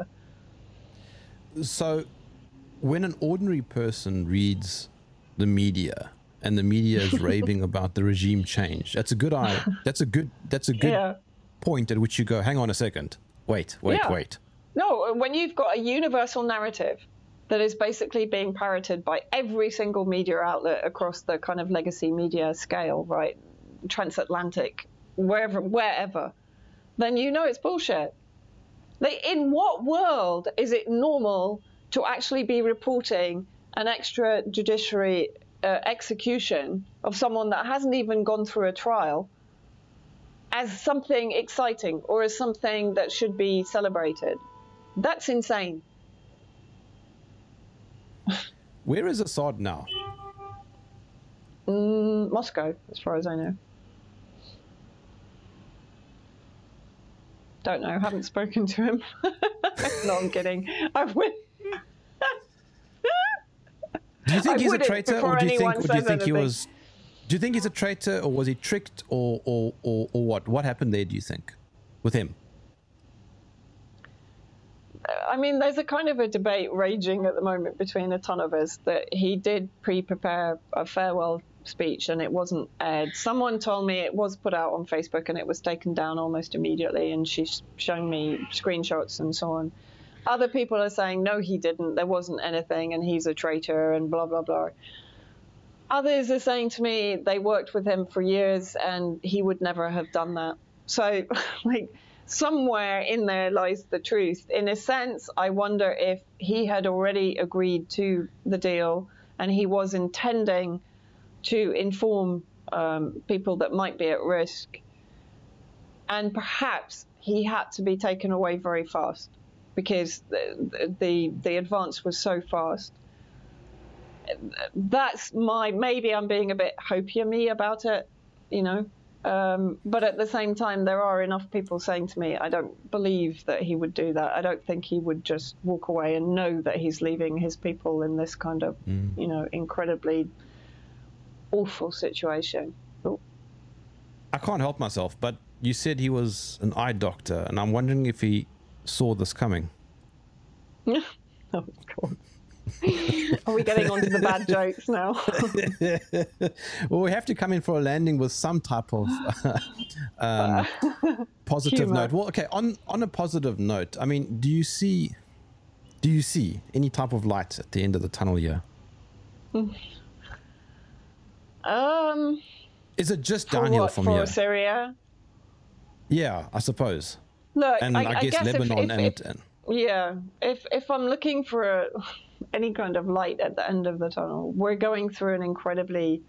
So when an ordinary person reads the media, and the media is raving about the regime change, that's a good Yeah. point at which you go, hang on a second, wait. No, when you've got a universal narrative that is basically being parroted by every single media outlet across the kind of legacy media scale, right, transatlantic, wherever, then it's bullshit. In what world is it normal to actually be reporting an extrajudiciary execution of someone that hasn't even gone through a trial as something exciting or as something that should be celebrated? That's insane. Where is Assad now? Moscow, as far as I know. Don't know. Haven't spoken to him. No, I'm kidding. I would. Do you think he's a traitor, or do you think he was? Do you think he's a traitor, or was he tricked, or what? What happened there, do you think, with him? I mean, there's a kind of a debate raging at the moment between a ton of us that he did pre-prepare a farewell speech and it wasn't aired. Someone told me it was put out on Facebook and it was taken down almost immediately, and she's shown me screenshots and so on. Other people are saying, no, he didn't. There wasn't anything, and he's a traitor, and blah, blah, blah. Others are saying to me they worked with him for years, and he would never have done that. So, like, somewhere in there lies the truth. In a sense, I wonder if he had already agreed to the deal and he was intending to inform people that might be at risk. And perhaps he had to be taken away very fast because the advance was so fast. That's maybe I'm being a bit hopium-y about it, you know. But at the same time, there are enough people saying to me, I don't believe that he would do that. I don't think he would just walk away and know that he's leaving his people in this kind of, you know, incredibly awful situation. Oh. I can't help myself, but you said he was an eye doctor, and I'm wondering if he saw this coming. Oh, God. Are we getting onto the bad jokes now? Well, we have to come in for a landing with some type of positive Humor. note. Well, okay, on a positive note, I mean, do you see any type of light at the end of the tunnel here? Is it just downhill from here? For Syria? Yeah, I suppose. Look, And I guess Lebanon and yeah, if I'm looking for any kind of light at the end of the tunnel, we're going through an incredibly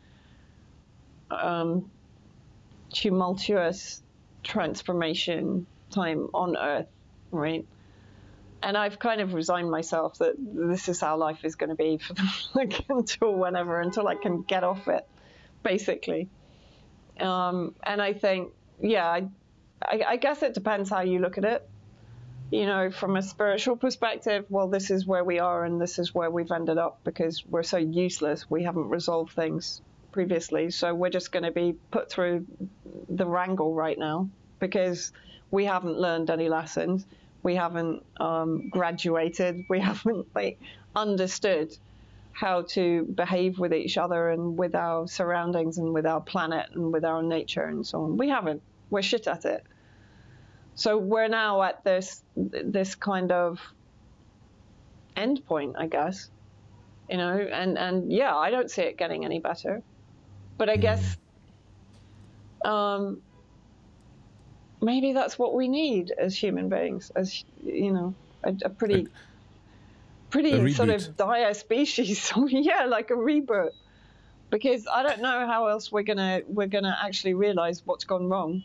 tumultuous transformation time on Earth, right? And I've kind of resigned myself that this is how life is going to be for until I can get off it, basically. And I think, yeah, I guess it depends how you look at it. You know, from a spiritual perspective, well, this is where we are and this is where we've ended up because we're so useless. We haven't resolved things previously. So we're just going to be put through the wrangle right now because we haven't learned any lessons. We haven't graduated. We haven't understood how to behave with each other and with our surroundings and with our planet and with our nature and so on. We haven't. We're shit at it. So we're now at this kind of end point, I guess, you know, and yeah, I don't see it getting any better. But I guess maybe that's what we need as human beings, as, you know, a pretty sort of dire species. Yeah, like a reboot. Because I don't know how else we're gonna actually realize what's gone wrong.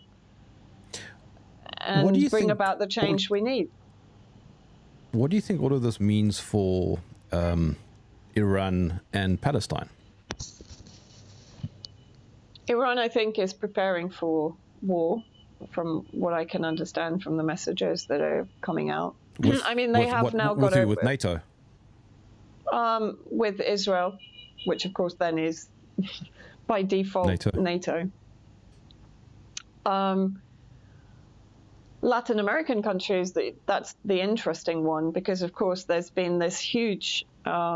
And bring about the change we need. What do you think all of this means for Iran and Palestine? Iran, I think, is preparing for war, from what I can understand from the messages that are coming out. I mean, they have now got with NATO. With Israel, which of course then is by default NATO. Latin American countries, that's the interesting one because, of course, there's been this huge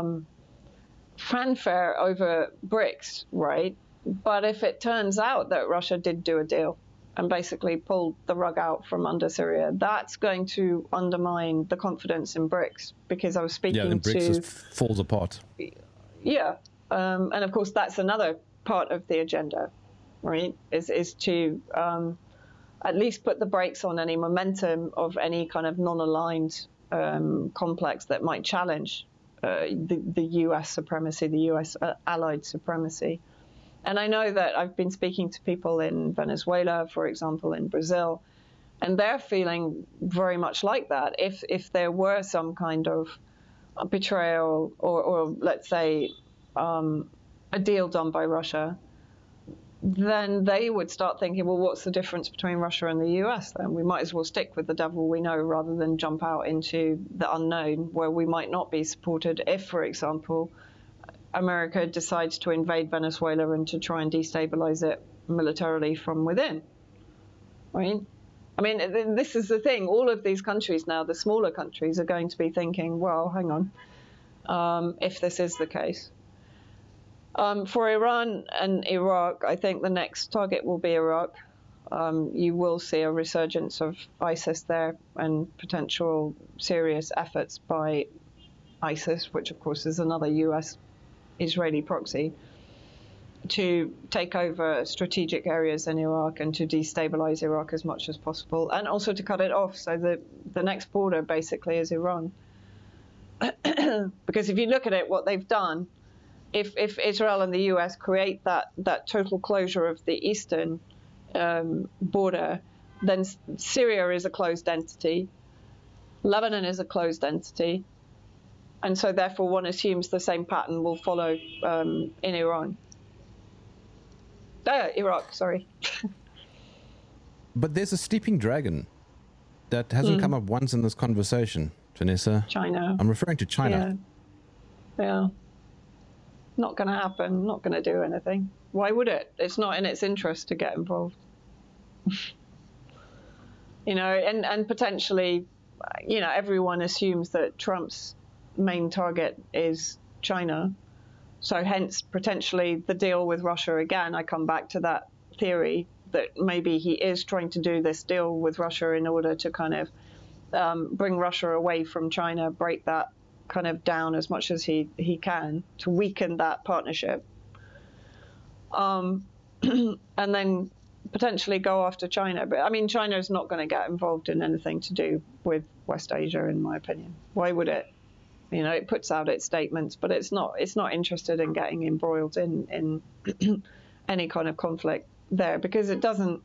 fanfare over BRICS, right? But if it turns out that Russia did do a deal and basically pulled the rug out from under Syria, that's going to undermine the confidence in BRICS because I was speaking to... Yeah, then BRICS just falls apart. Yeah, and of course, that's another part of the agenda, right, is to... at least put the brakes on any momentum of any kind of non-aligned complex that might challenge the U.S. supremacy, the U.S. allied supremacy. And I know that I've been speaking to people in Venezuela, for example, in Brazil, and they're feeling very much like that. If there were some kind of betrayal or let's say, a deal done by Russia, then they would start thinking, well, what's the difference between Russia and the US then? We might as well stick with the devil we know rather than jump out into the unknown where we might not be supported if, for example, America decides to invade Venezuela and to try and destabilize it militarily from within. Right? I mean, this is the thing. All of these countries now, the smaller countries, are going to be thinking, well, hang on, if this is the case. For Iran and Iraq, I think the next target will be Iraq. You will see a resurgence of ISIS there and potential serious efforts by ISIS, which of course is another US-Israeli proxy. to take over strategic areas in Iraq and to destabilize Iraq as much as possible, and also to cut it off. So the next border basically is Iran. Because if you look at it, what they've done, if Israel and the US create that total closure of the eastern border, then Syria is a closed entity, Lebanon is a closed entity, and so therefore one assumes the same pattern will follow in Iraq, sorry. But there's a sleeping dragon that hasn't come up once in this conversation, Vanessa. China. I'm referring to China. Yeah. Not going to happen. Not going to do anything. Why would it? It's not in its interest to get involved. And potentially, everyone assumes that Trump's main target is China. So hence, potentially, the deal with Russia, again, I come back to that theory that maybe he is trying to do this deal with Russia in order to kind of bring Russia away from China, break that kind of down as much as he can to weaken that partnership. And then potentially go after China. But, I mean, China is not going to get involved in anything to do with West Asia, in my opinion. Why would it? It puts out its statements, but it's not interested in getting embroiled in any kind of conflict there, because it doesn't.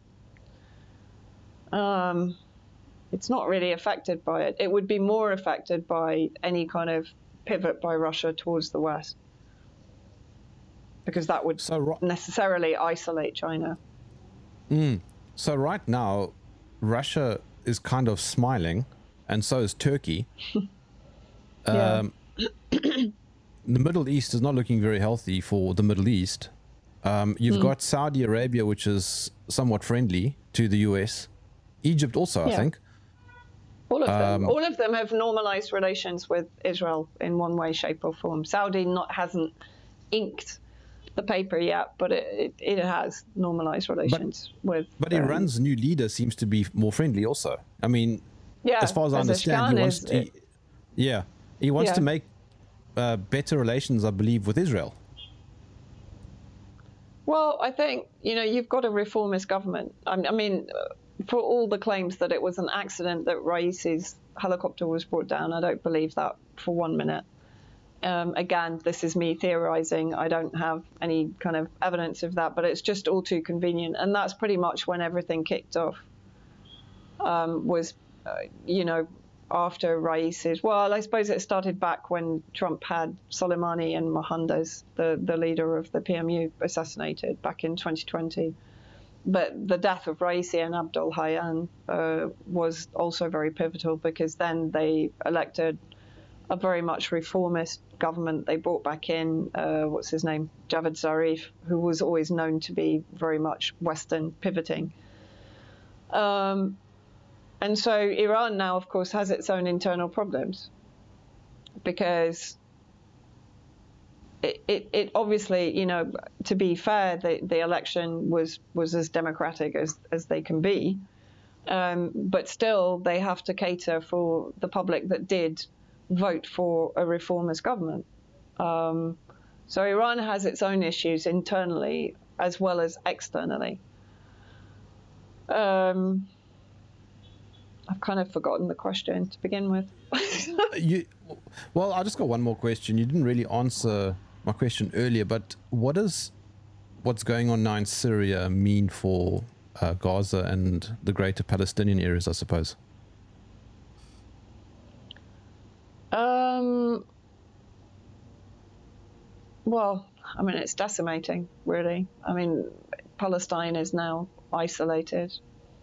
It's not really affected by it. It would be more affected by any kind of pivot by Russia towards the West, because that would necessarily isolate China. So right now, Russia is kind of smiling, and so is Turkey. The Middle East is not looking very healthy for the Middle East. You've got Saudi Arabia, which is somewhat friendly to the US. Egypt also, I think. All of them have normalized relations with Israel in one way, shape, or form. Saudi hasn't inked the paper yet, but it has normalized relations with. But Iran's new leader seems to be more friendly also. I mean, as far as I understand, he wants to make better relations, I believe, with Israel. Well, I think, you've got a reformist government. I mean, for all the claims that it was an accident that Raisi's helicopter was brought down, I don't believe that for 1 minute. Again, this is me theorizing. I don't have any kind of evidence of that, but it's just all too convenient. And that's pretty much when everything kicked off, after Raisi's. Well, I suppose it started back when Trump had Soleimani and Mohandes, the leader of the PMU, assassinated back in 2020. But the death of Raisi and Abdul Hayyan was also very pivotal, because then they elected a very much reformist government. They brought back in, Javad Zarif, who was always known to be very much Western pivoting. And so Iran now, of course, has its own internal problems, because it obviously, to be fair, the election was as democratic as they can be. But still, they have to cater for the public that did vote for a reformist government. So Iran has its own issues internally as well as externally. I've kind of forgotten the question to begin with. Well, I just got one more question. You didn't really answer my question earlier, but what's going on now in Syria mean for Gaza and the greater Palestinian areas, I suppose? Well, I mean, it's decimating, really. I mean, Palestine is now isolated.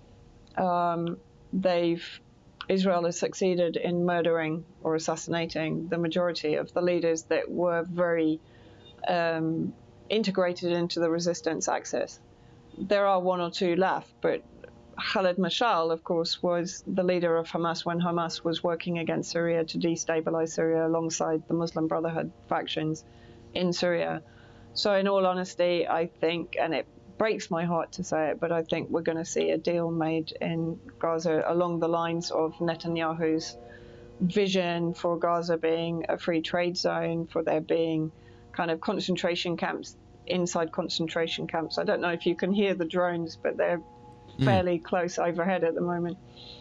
Israel has succeeded in murdering or assassinating the majority of the leaders that were very integrated into the resistance axis. There are one or two left, but Khalid Mashal, of course, was the leader of Hamas when Hamas was working against Syria to destabilize Syria alongside the Muslim Brotherhood factions in Syria. So in all honesty, I think, and it breaks my heart to say it, but I think we're going to see a deal made in Gaza along the lines of Netanyahu's vision for Gaza being a free trade zone, for there being kind of concentration camps inside concentration camps. I don't know if you can hear the drones, but they're fairly close overhead at the moment.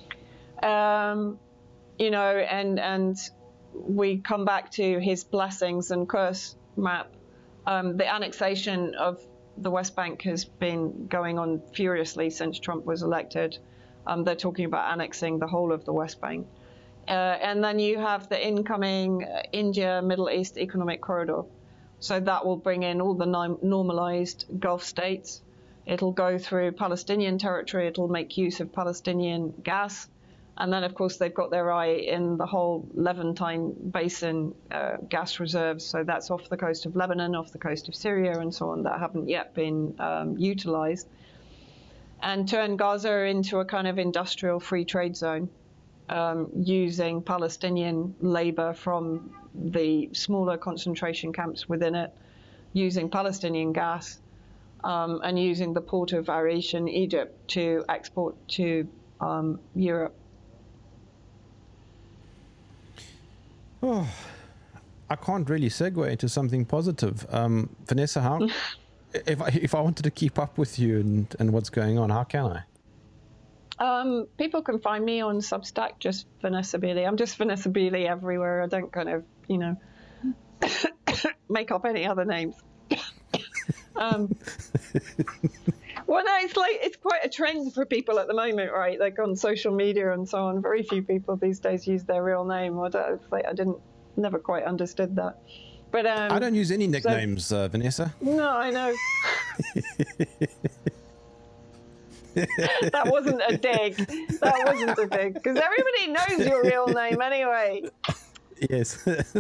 You know, and we come back to his blessings and curse map. The annexation of the West Bank has been going on furiously since Trump was elected. They're talking about annexing the whole of the West Bank. And then you have the incoming India Middle East Economic Corridor. So that will bring in all the normalized Gulf states. It'll go through Palestinian territory. It'll make use of Palestinian gas. And then, of course, they've got their eye in the whole Levantine Basin gas reserves. So that's off the coast of Lebanon, off the coast of Syria, and so on, that haven't yet been utilized. And turn Gaza into a kind of industrial free trade zone, using Palestinian labor from the smaller concentration camps within it, using Palestinian gas, and using the port of Arish in Egypt to export to Europe. Oh, I can't really segue into something positive. Vanessa, how if I wanted to keep up with you and what's going on, how can I? People can find me on Substack, just Vanessa Beeley. I'm just Vanessa Beeley everywhere. I don't kind of, you know, make up any other names. Well, no, it's quite a trend for people at the moment, right? Like on social media and so on. Very few people these days use their real name. Never quite understood that. But I don't use any nicknames, Vanessa. No, I know. That wasn't a dig. That wasn't a dig, because everybody knows your real name anyway. Yes.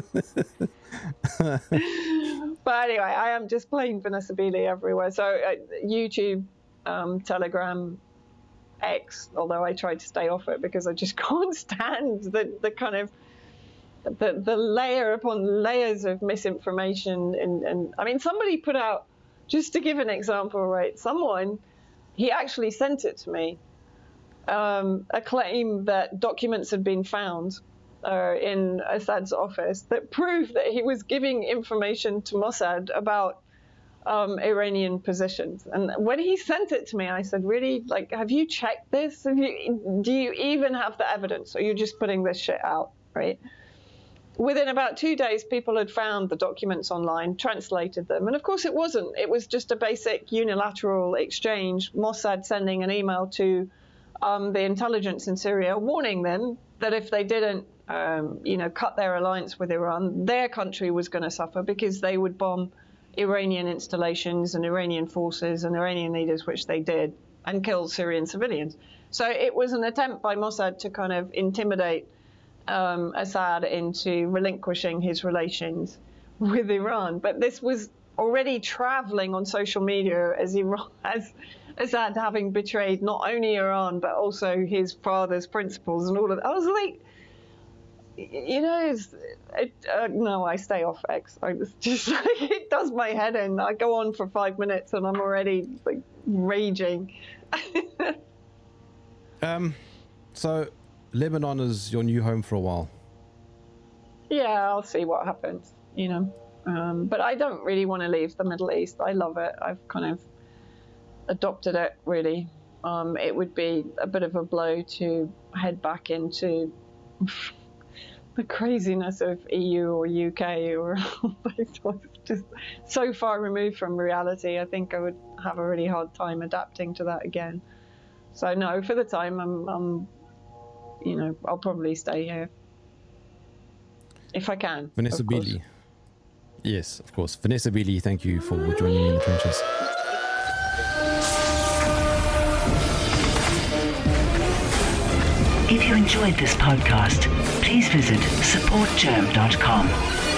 But anyway, I am just plain Vanessa Beeley everywhere. So YouTube, Telegram, X, although I try to stay off it because I just can't stand the kind of the layer upon layers of misinformation. And I mean, somebody put out, just to give an example, right? Someone, he actually sent it to me, a claim that documents had been found in Assad's office that proved that he was giving information to Mossad about Iranian positions. And when he sent it to me, I said, really, like, have you checked this? Do you even have the evidence? Or you're just putting this shit out, right? Within about 2 days, people had found the documents online, translated them. And of course it wasn't. It was just a basic unilateral exchange, Mossad sending an email to the intelligence in Syria, warning them that if they didn't cut their alliance with Iran, their country was going to suffer because they would bomb Iranian installations and Iranian forces and Iranian leaders, which they did, and kill Syrian civilians. So it was an attempt by Mossad to kind of intimidate Assad into relinquishing his relations with Iran. But this was already traveling on social media as Assad having betrayed not only Iran, but also his father's principles and all of that. I was like, you know, no, I stay off X. I was just like, it does my head in. I go on for 5 minutes and I'm already like raging. So Lebanon is your new home for a while. Yeah, I'll see what happens, you know. But I don't really want to leave the Middle East. I love it. I've kind of adopted it, really. It would be a bit of a blow to head back into the craziness of EU or UK or just so far removed from reality. I think I would have a really hard time adapting to that again. So no, for the time, I'm I'll probably stay here if I can. Vanessa Beeley. Yes, of course. Vanessa Beeley, thank you for joining me in the trenches. If you enjoyed this podcast, please visit supportgerm.com.